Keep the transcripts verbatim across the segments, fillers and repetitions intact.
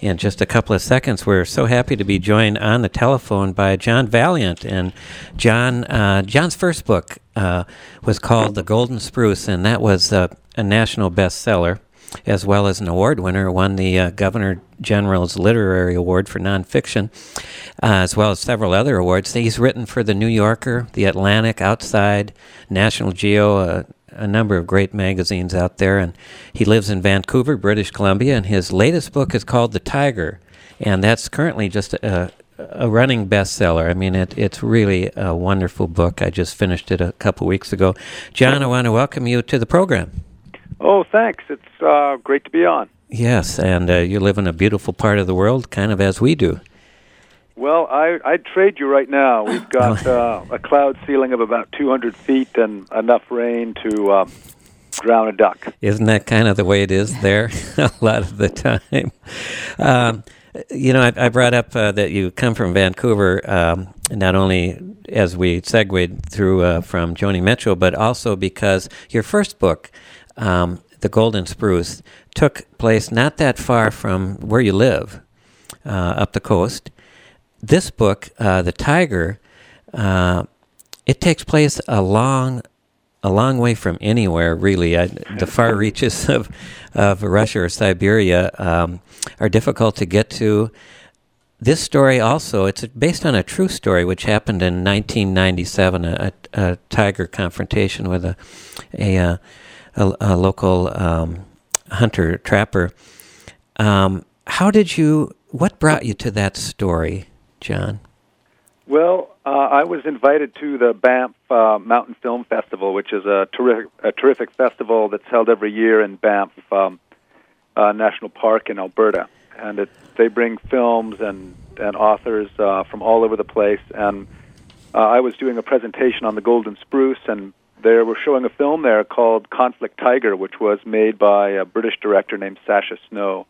in just a couple of seconds. We're so happy to be joined on the telephone by John Vaillant. And John, uh, John's first book uh, was called The Golden Spruce, and that was uh, a national bestseller, as well as an award winner. Won the uh, Governor General's Literary Award for nonfiction, uh, as well as several other awards. He's written for The New Yorker, The Atlantic, Outside, National Geo, uh, a number of great magazines out there, and he lives in Vancouver, British Columbia, and his latest book is called The Tiger, and that's currently just a, a running bestseller. I mean, it, it's really a wonderful book. I just finished it a couple weeks ago. John, I want to welcome you to the program. Oh, thanks. It's uh, great to be on. Yes, and uh, you live in a beautiful part of the world, kind of as we do. Well, I, I'd trade you right now. We've got uh, a cloud ceiling of about two hundred feet and enough rain to uh, drown a duck. Isn't that kind of the way it is there a lot of the time? Um, you know, I, I brought up uh, that you come from Vancouver, um, not only as we segued through uh, from Joni Mitchell, but also because your first book, um, The Golden Spruce, took place not that far from where you live, uh, up the coast. This book, uh, The Tiger, uh, it takes place a long, a long way from anywhere, really. I, the far reaches of, of Russia or Siberia um, are difficult to get to. This story also, it's based on a true story which happened in nineteen ninety-seven, a, a, a tiger confrontation with a, a, a, a, a local um, hunter-trapper. Um, how did you, what brought you to that story, John? Well, uh, I was invited to the Banff uh, Mountain Film Festival, which is a terrific, a terrific festival that's held every year in Banff um, uh, National Park in Alberta. And it, they bring films and, and authors uh, from all over the place. And uh, I was doing a presentation on the Golden Spruce, and they were showing a film there called Conflict Tiger, which was made by a British director named Sacha Snow.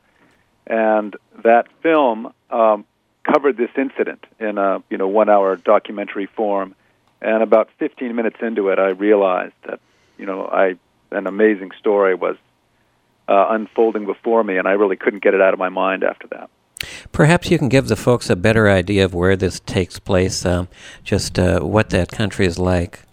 And that film um, covered this incident in a you know one-hour documentary form, and about fifteen minutes into it, I realized that you know I an amazing story was uh, unfolding before me, and I really couldn't get it out of my mind after that. Perhaps you can give the folks a better idea of where this takes place, um, just uh, what that country is like.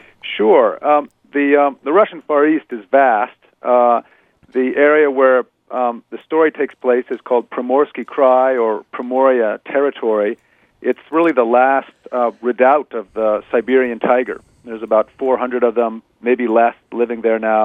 Sure. Um, the um, the Russian Far East is vast. Uh, the area where Um, the story takes place is called Primorsky Krai, or Primoria Territory. It's really the last uh, redoubt of the Siberian tiger. There's about four hundred of them, maybe less, living there now.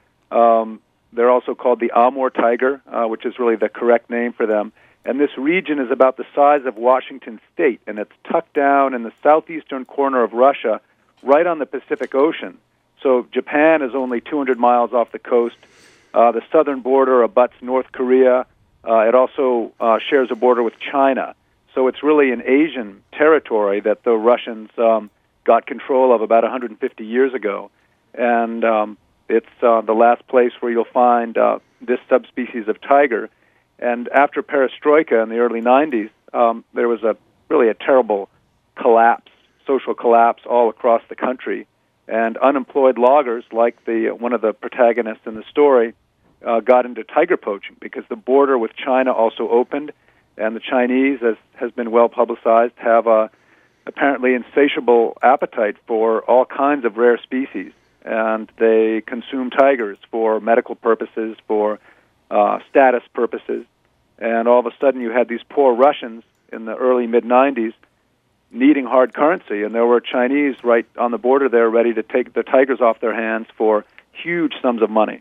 Um, they're also called the Amur tiger, uh, which is really the correct name for them. And this region is about the size of Washington State, and it's tucked down in the southeastern corner of Russia, right on the Pacific Ocean. So Japan is only two hundred miles off the coast. Uh, the southern border abuts North Korea. Uh, it also uh, shares a border with China. So it's really an Asian territory that the Russians um, got control of about one hundred fifty years ago. And um, it's uh, the last place where you'll find uh, this subspecies of tiger. And after perestroika in the early nineties, um, there was a really a terrible collapse, social collapse all across the country. And unemployed loggers, like the one of the protagonists in the story, uh, got into tiger poaching because the border with China also opened, and the Chinese, as has been well publicized, have a apparently insatiable appetite for all kinds of rare species, and they consume tigers for medical purposes, for uh, status purposes, and all of a sudden you had these poor Russians in the early mid-nineties needing hard currency, and there were Chinese right on the border there ready to take the tigers off their hands for huge sums of money.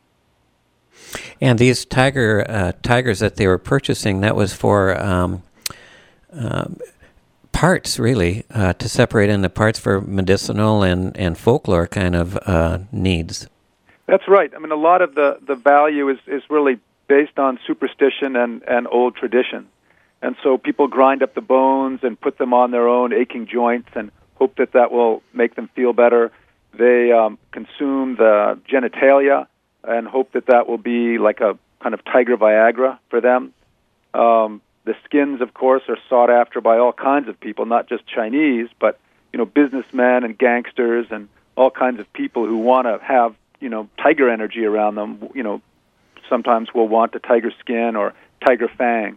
And these tiger uh, tigers that they were purchasing, that was for um, uh, parts, really, uh, to separate into parts for medicinal and, and folklore kind of uh, needs. That's right. I mean, a lot of the, the value is, is really based on superstition and, and old tradition. And so people grind up the bones and put them on their own aching joints and hope that that will make them feel better. They um, consume the genitalia and hope that that will be like a kind of tiger Viagra for them. Um, the skins, of course, are sought after by all kinds of people, not just Chinese, but you know, businessmen and gangsters and all kinds of people who want to have you know tiger energy around them. You know, sometimes will want a tiger skin or tiger fang.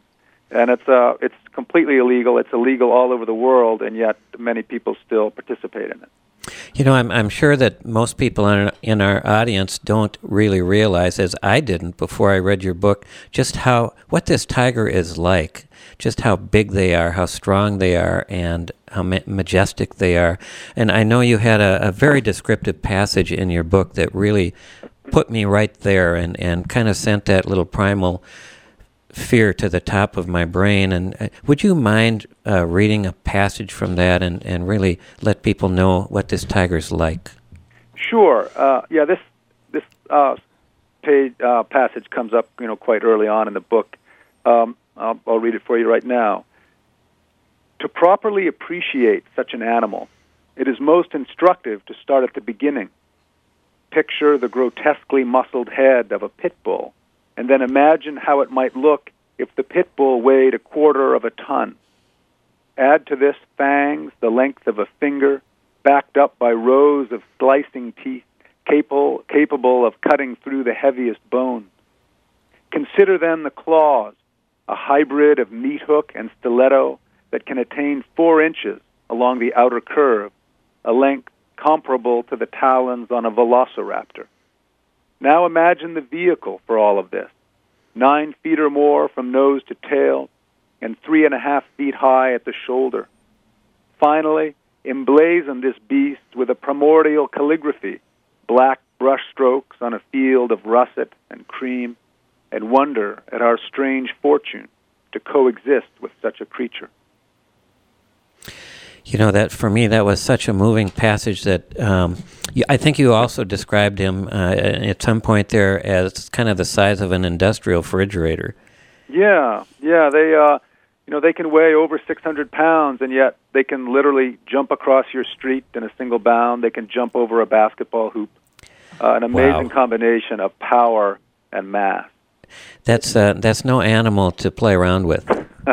And it's uh, it's completely illegal. It's illegal all over the world, and yet many people still participate in it. You know, I'm I'm sure that most people in, in our audience don't really realize, as I didn't before I read your book, just how what this tiger is like, just how big they are, how strong they are, and how ma- majestic they are. And I know you had a, a very descriptive passage in your book that really put me right there and, and kind of sent that little primal fear to the top of my brain. And uh, would you mind uh, reading a passage from that and, and really let people know what this tiger's like? Sure. Uh, yeah, this this uh, page, uh, passage comes up, you know, quite early on in the book. Um, I'll, I'll read it for you right now. To properly appreciate such an animal, it is most instructive to start at the beginning. Picture the grotesquely muscled head of a pit bull, and then imagine how it might look if the pit bull weighed a quarter of a ton. Add to this fangs the length of a finger, backed up by rows of slicing teeth, capable, capable of cutting through the heaviest bone. Consider then the claws, a hybrid of meat hook and stiletto that can attain four inches along the outer curve, a length comparable to the talons on a velociraptor. Now imagine the vehicle for all of this, nine feet or more from nose to tail, and three and a half feet high at the shoulder. Finally, emblazon this beast with a primordial calligraphy, black brush strokes on a field of russet and cream, and wonder at our strange fortune to coexist with such a creature. You know, that for me, that was such a moving passage that um, I think you also described him uh, at some point there as kind of the size of an industrial refrigerator. Yeah, yeah, they, uh, you know, they can weigh over six hundred pounds, and yet they can literally jump across your street in a single bound. They can jump over a basketball hoop. Uh, an amazing Wow. combination of power and mass. That's uh, that's no animal to play around with. no,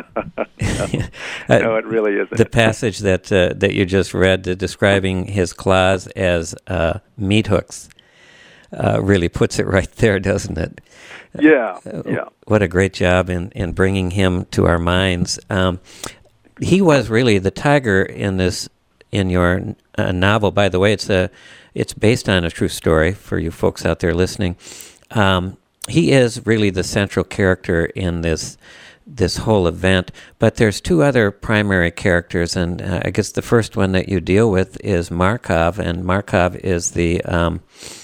uh, no, it really isn't. The passage that uh, that you just read, uh, describing his claws as uh, meat hooks, uh, really puts it right there, doesn't it? Yeah, uh, yeah. What a great job in, in bringing him to our minds. Um, he was really the tiger in this in your uh, novel. By the way, it's a it's based on a true story for you folks out there listening. Um, he is really the central character in this this whole event, but there's two other primary characters, and uh, I guess the first one that you deal with is Markov, and Markov is the um,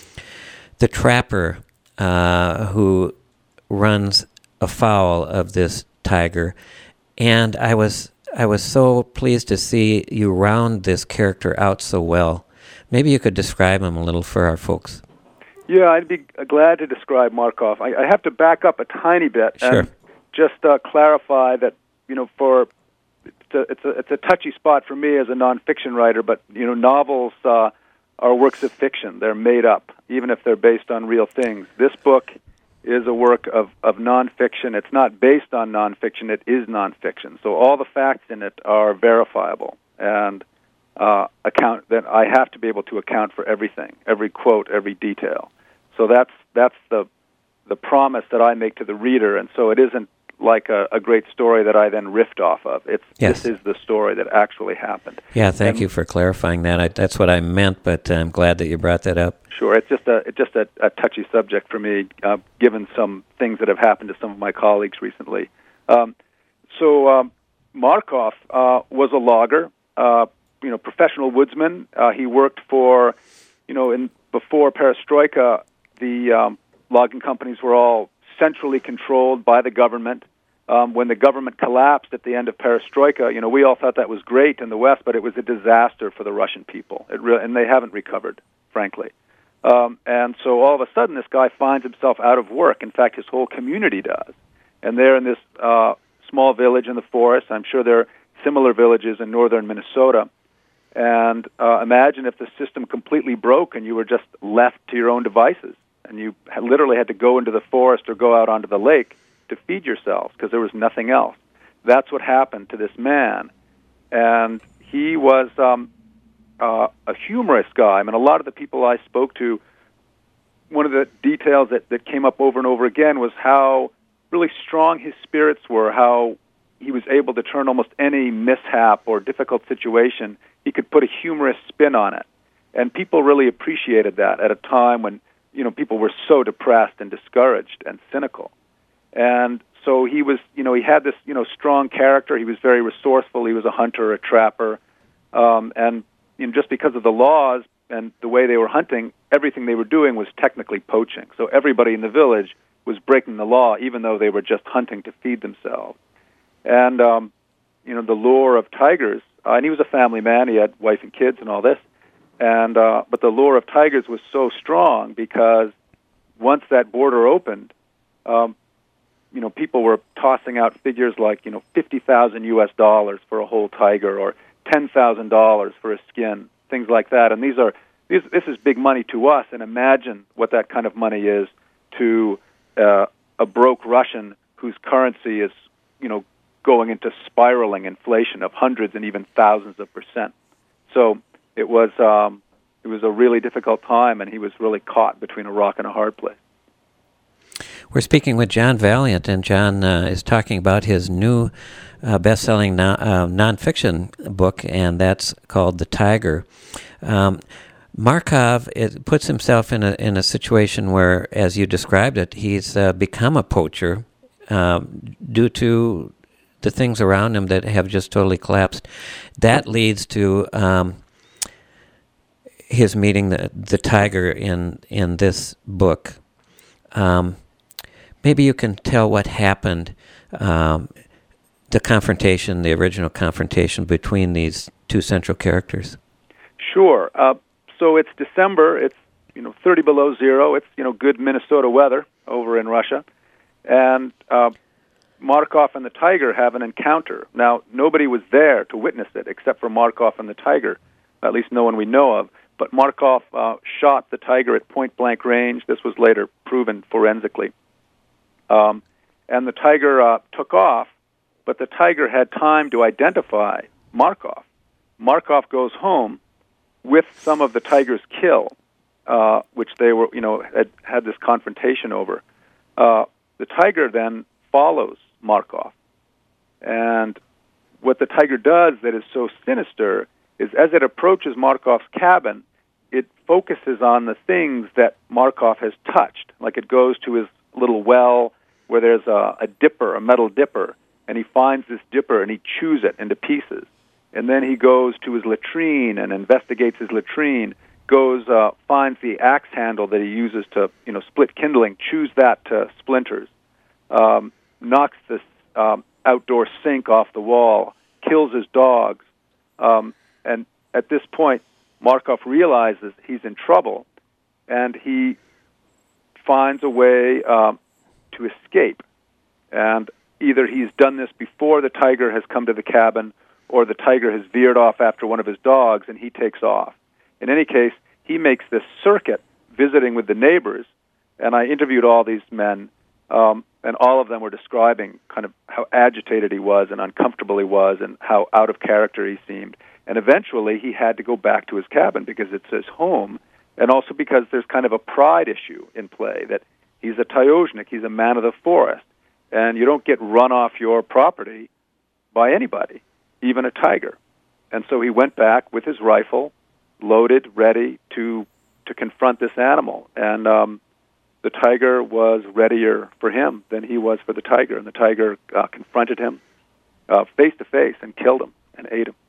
the trapper uh, who runs afoul of this tiger, and I was I was so pleased to see you round this character out so well. Maybe you could describe him a little for our folks. Yeah, I'd be glad to describe Markov. I, I have to back up a tiny bit Sure. and just uh, clarify that, you know, for it's a, it's a it's a touchy spot for me as a nonfiction writer, but you know, novels uh, are works of fiction. They're made up, even if they're based on real things. This book is a work of, of nonfiction. It's not based on nonfiction. It is nonfiction. So all the facts in it are verifiable, and uh, account that I have to be able to account for everything, every quote, every detail. So that's that's the the promise that I make to the reader, and so it isn't like a, a great story that I then riffed off of. It's Yes. This is the story that actually happened. Yeah, thank And- you for clarifying that. I, that's what I meant, but I'm glad that you brought that up. Sure, it's just a it's just a, a touchy subject for me, uh, given some things that have happened to some of my colleagues recently. Um, so um, Markov uh, was a logger, uh, you know, professional woodsman. Uh, he worked for, you know, in before Perestroika, the um, logging companies were all centrally controlled by the government. Um, when the government collapsed at the end of Perestroika, you know, we all thought that was great in the West, but it was a disaster for the Russian people. It re- and they haven't recovered, frankly. Um, and so all of a sudden, this guy finds himself out of work. In fact, his whole community does. And they're in this uh, small village in the forest. I'm sure there are similar villages in northern Minnesota. And uh, imagine if the system completely broke and you were just left to your own devices, and you had literally had to go into the forest or go out onto the lake to feed yourselves because there was nothing else. That's what happened to this man. And he was um, uh, a humorous guy. I mean, a lot of the people I spoke to, one of the details that, that came up over and over again was how really strong his spirits were, how he was able to turn almost any mishap or difficult situation, he could put a humorous spin on it. And people really appreciated that at a time when, you know, people were so depressed and discouraged and cynical. And so he was, you know, he had this, you know, strong character. He was very resourceful. He was a hunter, a trapper. Um, and you know, just because of the laws and the way they were hunting, everything they were doing was technically poaching. So everybody in the village was breaking the law, even though they were just hunting to feed themselves. And, um, you know, the lure of tigers, uh, and he was a family man. He had wife and kids and all this. And uh, but the lure of tigers was so strong because once that border opened, um, you know, people were tossing out figures like, you know, fifty thousand U S dollars for a whole tiger or ten thousand dollars for a skin, things like that. And these are these, this is big money to us. And imagine what that kind of money is to uh, a broke Russian whose currency is, you know, going into spiraling inflation of hundreds and even thousands of percent. So it was um, it was a really difficult time, and he was really caught between a rock and a hard place. We're speaking with John Vaillant, and John uh, is talking about his new uh, best-selling non- uh, nonfiction book, and that's called The Tiger. Um, Markov it puts himself in a in a situation where, as you described it, he's uh, become a poacher um, due to the things around him that have just totally collapsed. That leads to um, his meeting the the tiger in in this book. Um, maybe you can tell what happened, um, the confrontation, the original confrontation between these two central characters. Sure. Uh, so it's December. It's you know thirty below zero. It's you know good Minnesota weather over in Russia, and uh, Markov and the tiger have an encounter. Now nobody was there to witness it except for Markov and the tiger, at least no one we know of. But Markov uh, shot the tiger at point-blank range. This was later proven forensically. Um, and the tiger uh, took off, but the tiger had time to identify Markov. Markov goes home with some of the tiger's kill, uh, which they were, you know, had, had this confrontation over. Uh, the tiger then follows Markov. And what the tiger does that is so sinister is as it approaches Markov's cabin, it focuses on the things that Markov has touched. Like it goes to his little well where there's a, a dipper, a metal dipper, and he finds this dipper and he chews it into pieces. And then he goes to his latrine and investigates his latrine, goes, uh, finds the axe handle that he uses to, you know, split kindling, chews that to splinters, um, knocks this um, outdoor sink off the wall, kills his dogs, um, and at this point, Markov realizes he's in trouble, and he finds a way um, to escape. And either he's done this before the tiger has come to the cabin, or the tiger has veered off after one of his dogs, and he takes off. In any case, he makes this circuit visiting with the neighbors, and I interviewed all these men, um, and all of them were describing kind of how agitated he was and uncomfortable he was and how out of character he seemed. And eventually he had to go back to his cabin because it's his home, and also because there's kind of a pride issue in play, that he's a Taozhnik, he's a man of the forest, and you don't get run off your property by anybody, even a tiger. And so he went back with his rifle, loaded, ready to to confront this animal. And um, the tiger was readier for him than he was for the tiger, and the tiger uh, confronted him uh, face to face and killed him and ate him.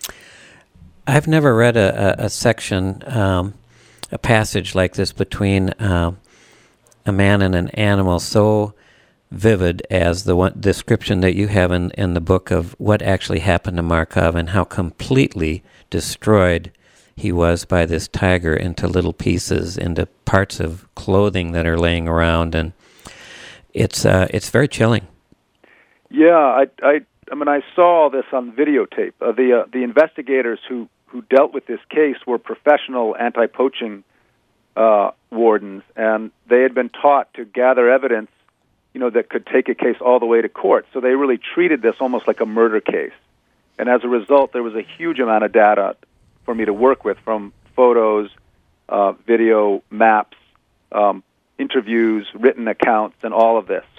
I've never read a, a, a section, um, a passage like this between uh, a man and an animal so vivid as the one description that you have in, in the book of what actually happened to Markov and how completely destroyed he was by this tiger into little pieces, into parts of clothing that are laying around, and it's uh, it's very chilling. Yeah, I, I, I mean, I saw this on videotape. Uh, the uh, the investigators who, who dealt with this case were professional anti-poaching uh, wardens, and they had been taught to gather evidence, you know, that could take a case all the way to court. So they really treated this almost like a murder case, and as a result, there was a huge amount of data for me to work with, from photos, uh, video, maps, um, interviews, written accounts, and all of this. So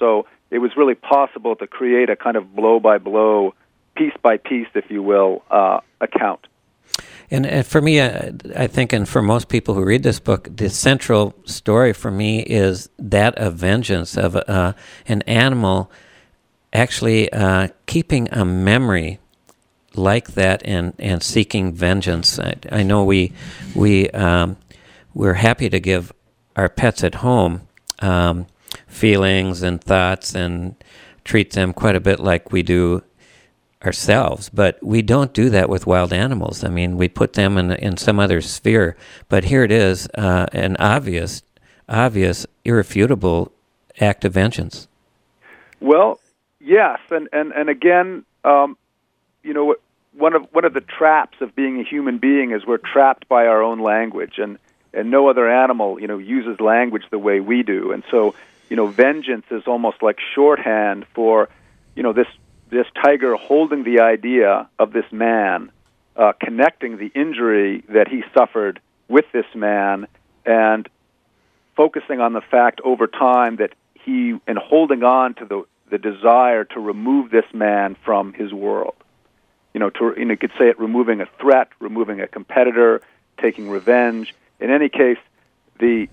it was really possible to create a kind of blow-by-blow, piece-by-piece, if you will, uh, account. And, and for me, uh, I think, and for most people who read this book, the central story for me is that of vengeance, of uh, an animal actually uh, keeping a memory like that and, and seeking vengeance. I, I know we we um, we're happy to give our pets at home um, feelings and thoughts and treat them quite a bit like we do ourselves, but we don't do that with wild animals. I mean, we put them in in some other sphere. But here it is, uh, an obvious, obvious, irrefutable act of vengeance. Well, yes, and and and again, um, you know, one of one of the traps of being a human being is we're trapped by our own language, and and no other animal, you know, uses language the way we do, and so, you know, vengeance is almost like shorthand for, you know, this. this tiger holding the idea of this man, uh, connecting the injury that he suffered with this man, and focusing on the fact over time that he, and holding on to the, the desire to remove this man from his world. You know, to, you know, you could say it removing a threat, removing a competitor, taking revenge. In any case, the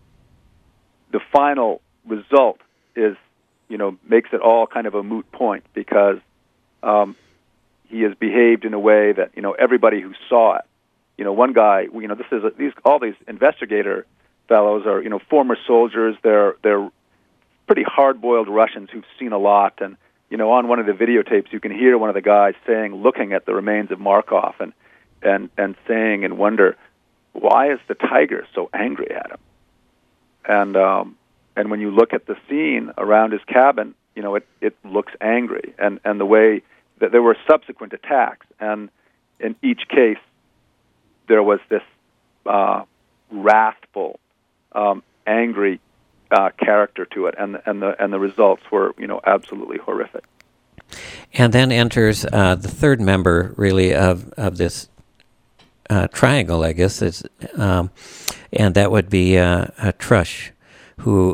the final result is, you know, makes it all kind of a moot point, because um, he has behaved in a way that, you know, everybody who saw it, you know, one guy, you know, this is a, these all these investigator fellows are, you know, former soldiers. They're they're pretty hard-boiled Russians who've seen a lot, and, you know, on one of the videotapes you can hear one of the guys saying, looking at the remains of Markov, and and and saying in wonder, why is the tiger so angry at him? And um, And when you look at the scene around his cabin, you know, it, it looks angry. And, and the way that there were subsequent attacks, and in each case, there was this uh, wrathful, um, angry uh, character to it, and and the and the results were, you know, absolutely horrific. And then enters uh, the third member, really, of of this uh, triangle, I guess, is, um, and that would be uh, a Trush, who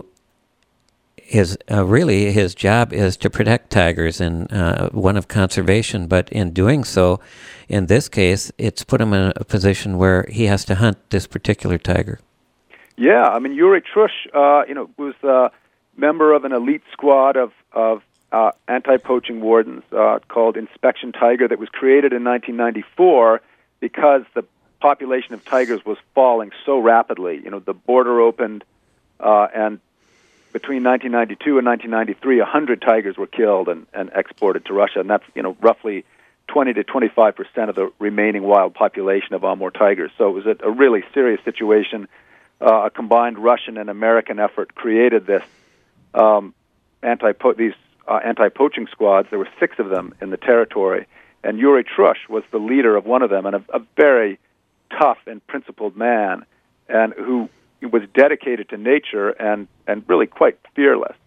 is uh, really his job is to protect tigers, and uh, one of conservation. But in doing so, in this case, it's put him in a position where he has to hunt this particular tiger. Yeah, I mean, Yuri Trush, uh, you know, was a member of an elite squad of of uh, anti-poaching wardens uh, called Inspection Tiger, that was created in nineteen ninety-four because the population of tigers was falling so rapidly. You know, the border opened, uh, and between nineteen ninety-two and nineteen ninety-three, one hundred tigers were killed and, and exported to Russia, and that's, you know, roughly twenty to twenty-five percent of the remaining wild population of Amur tigers. So it was a, a really serious situation. Uh, a combined Russian and American effort created this um, anti these uh, anti-poaching squads. There were six of them in the territory, and Yuri Trush was the leader of one of them, and a, a very tough and principled man, and who was dedicated to nature and, and really quite fearless.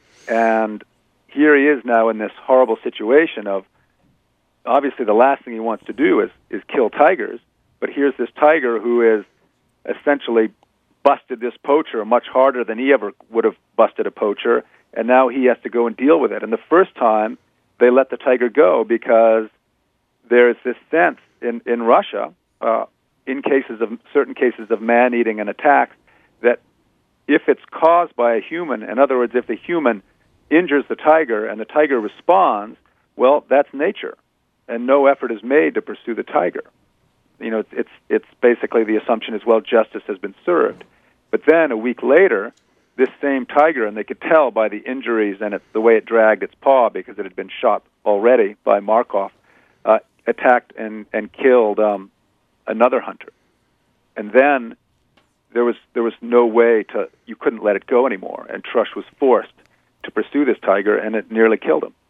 And here he is now in this horrible situation of, obviously the last thing he wants to do is, is kill tigers, but here's this tiger who is essentially busted this poacher much harder than he ever would have busted a poacher, and now he has to go and deal with it. And the first time, they let the tiger go because there's this sense in, in Russia, uh, in cases of certain cases of man-eating and attacks, that if it's caused by a human, in other words, if the human injures the tiger and the tiger responds, well, that's nature, and no effort is made to pursue the tiger. You know, it's it's, it's basically the assumption is, well, justice has been served. But then a week later, this same tiger, and they could tell by the injuries and it, the way it dragged its paw because it had been shot already by Markov, uh, attacked and, and killed um, another hunter. And then there was there was no way to, you couldn't let it go anymore, and Trush was forced to pursue this tiger, and it nearly killed him.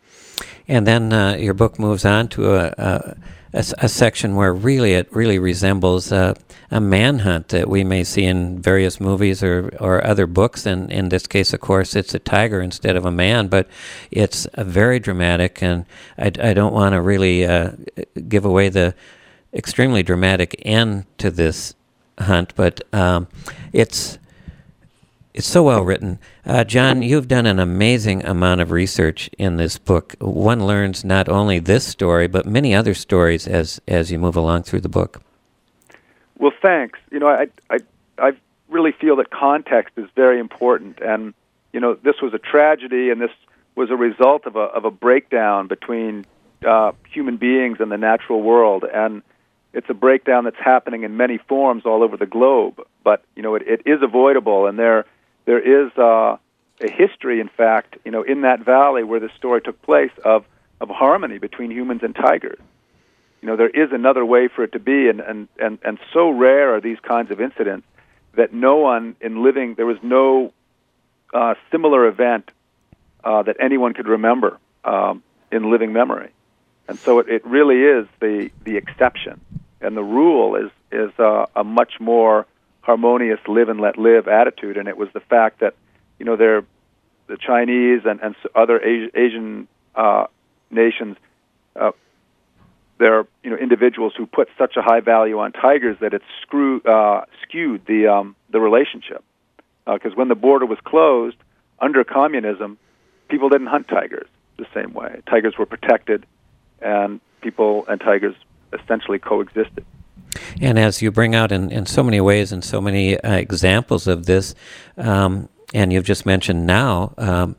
And then uh, your book moves on to a, a, a, a section where really it really resembles uh, a manhunt that we may see in various movies or, or other books. And in this case, of course, it's a tiger instead of a man, but it's a very dramatic, and I, I don't want to really uh, give away the extremely dramatic end to this hunt, but um, it's it's so well written. Uh, John, you've done an amazing amount of research in this book. One learns not only this story, but many other stories as as you move along through the book. Well, thanks. You know, I I I really feel that context is very important, and you know, this was a tragedy, and this was a result of a of a breakdown between uh, human beings and the natural world, and it's a breakdown that's happening in many forms all over the globe. But you know, it, it is avoidable, and there there is uh, a history, in fact, you know, in that valley where this story took place of of harmony between humans and tigers. You know, there is another way for it to be, and and and, and so rare are these kinds of incidents that no one in living there was no uh, similar event uh, that anyone could remember um, in living memory. And so it, it really is the, the exception. And the rule is, is uh, a much more harmonious live and let live attitude. And it was the fact that, you know, they're, the Chinese and, and other Asi- Asian uh, nations, uh, there are, you know, individuals who put such a high value on tigers that it screw, uh, skewed the, um, the relationship. Because uh, when the border was closed, under communism, people didn't hunt tigers the same way. Tigers were protected, and people and tigers essentially coexisted. And as you bring out in, in so many ways and so many uh, examples of this, um, and you've just mentioned now, um,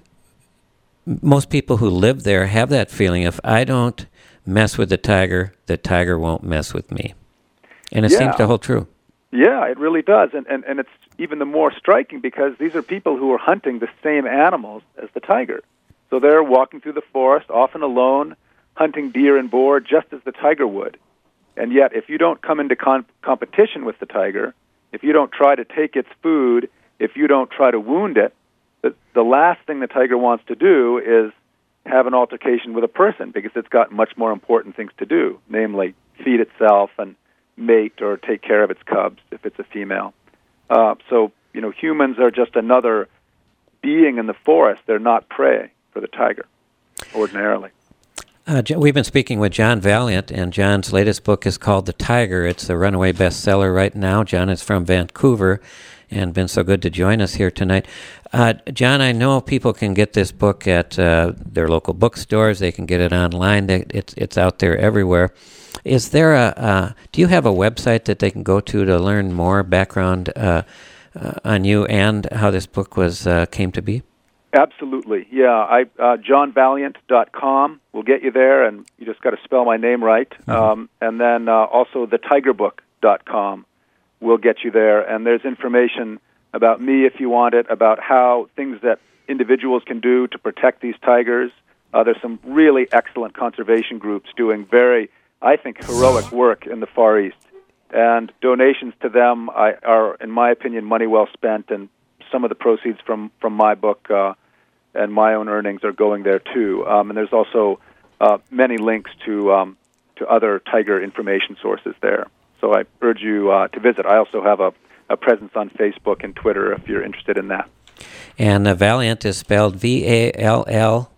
most people who live there have that feeling, if I don't mess with the tiger, the tiger won't mess with me. And it yeah. seems to hold true. Yeah, it really does. And, and, and it's even the more striking because these are people who are hunting the same animals as the tiger. So they're walking through the forest, often alone, hunting deer and boar just as the tiger would. And yet, if you don't come into con- competition with the tiger, if you don't try to take its food, if you don't try to wound it, the, the last thing the tiger wants to do is have an altercation with a person because it's got much more important things to do, namely feed itself and mate or take care of its cubs if it's a female. Uh, so, you know, humans are just another being in the forest. They're not prey for the tiger, ordinarily. Uh, we've been speaking with John Vaillant, and John's latest book is called The Tiger. It's a runaway bestseller right now. John is from Vancouver and been so good to join us here tonight. Uh, John, I know people can get this book at uh, their local bookstores. They can get it online. They, it's it's out there everywhere. Is there a, uh, do you have a website that they can go to to learn more background uh, uh, on you and how this book was uh, came to be? Absolutely, yeah. I uh, john vaillant dot com will get you there, and you just got to spell my name right. Mm-hmm. Um, and then uh, also the tiger book dot com will get you there, and there's information about me if you want it, about how things that individuals can do to protect these tigers. Uh, there's some really excellent conservation groups doing very, I think, heroic work in the Far East, and donations to them I, are, in my opinion, money well spent, and some of the proceeds from, from my book uh, and my own earnings are going there too. Um, and there's also uh, many links to um, to other tiger information sources there. So I urge you uh, to visit. I also have a, a presence on Facebook and Twitter if you're interested in that. And uh, Vaillant is spelled V A L L.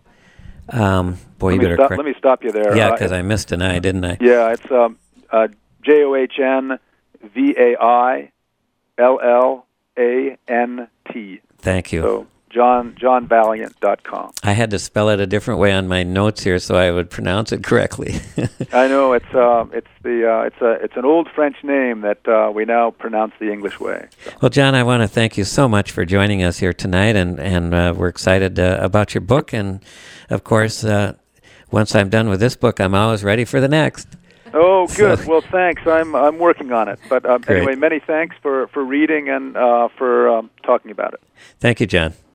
Um, boy, let you better stop, correct. Let me stop you there. Yeah, because uh, I missed an I, didn't I? Yeah, it's um, uh, J O H N V A I L L A N T. Thank you. So John john vaillant dot com. I had to spell it a different way on my notes here so I would pronounce it correctly. I know it's uh, it's the uh, it's a it's an old French name that uh, we now pronounce the English way. So. Well, John, I want to thank you so much for joining us here tonight, and and uh, we're excited uh, about your book. And of course, uh, once I'm done with this book, I'm always ready for the next. Oh, good. So, well, thanks. I'm I'm working on it. But um, Great. Anyway, many thanks for, for reading and uh, for um, talking about it. Thank you, John.